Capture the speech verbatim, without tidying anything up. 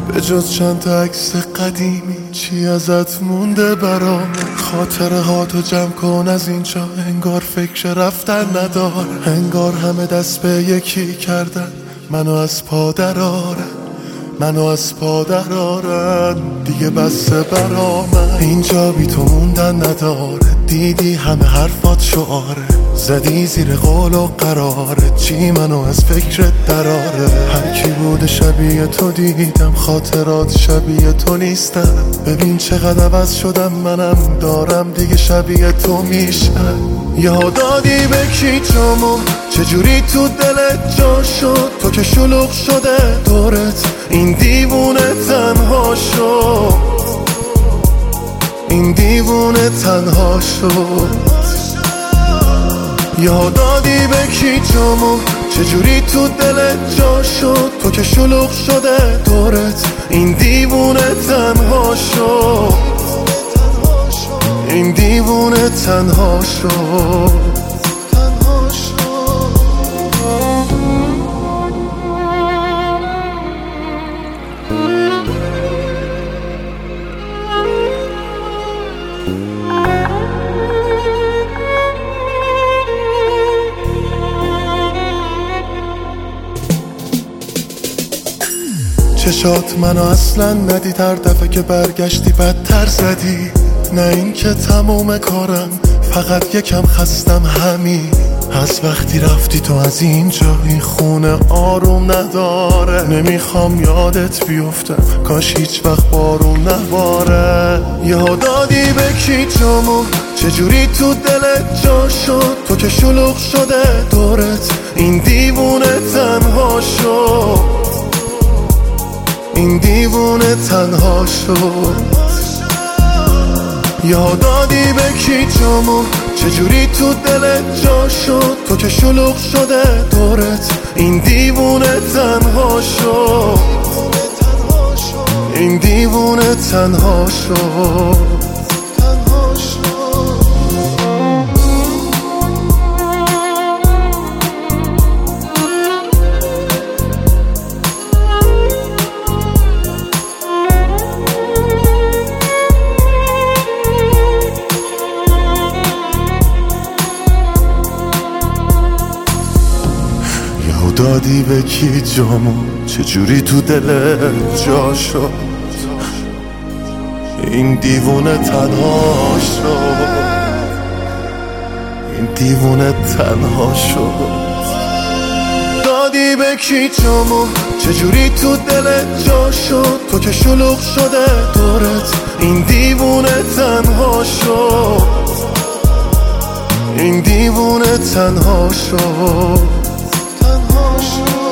به جز چند تا عکس قدیمی چی ازت مونده برام؟ خاطره ها تو جمع کن از اینجا، انگار فکر رفتن نداره، انگار همه دست به یکی کردن منو از پا درارن، منو از پا درارن، دیگه بسه برا من. اینجا بی تو موندن نداره، دیدی همه حرفات شعاره، زدی زیر قول و قراره، چی منو از فکرت دراره. هر کی بوده شبیه تو دیدم، خاطرات شبیه تو نیستن، ببین چقدر عوض شدم، منم دارم دیگه شبیه تو میشن. یاد دادی به کی جامو، چجوری تو دلت جا شد، تو که شلوغ شده دورت، این دیوونه تنها شد، این دیوونه تنها شد. یاد دادی به کی جامو، چجوری تو دلت جا شد، تو که شلوغ شده دورت، این دیوونه تنها شد، این دیوونه تنها شد. چشات منو اصلا ندید، هر دفعه که برگشتی بدتر زدی. نه این که تموم کارم، فقط یکم خستم همین. از وقتی رفتی تو از اینجا، این خونه آروم نداره، نمیخوام یادت بیفتم، کاش هیچ وقت بارون نباره. یاد دادی به کی جامو، چجوری تو دلت جا شد، تو که شلوغ شده دورت، این دیوونه تنها شد، این دیوونه تنها شد. یاد دادی به کی جامو، چجوری تو دلت جا شد، تو که شلوغ شده دورت، این دیوونه تنها شد، این دیوونه تنها شد. دادی به کی جامو، چجوری تو دلت جا شد، این دیوونه تنها شد، این دیوونه تنها شد. دادی به کی جامو، چجوری تو دلت جا شد، تو که شلوغ شده دورت، این دیوونه تنها شد، این دیوونه تنها شد.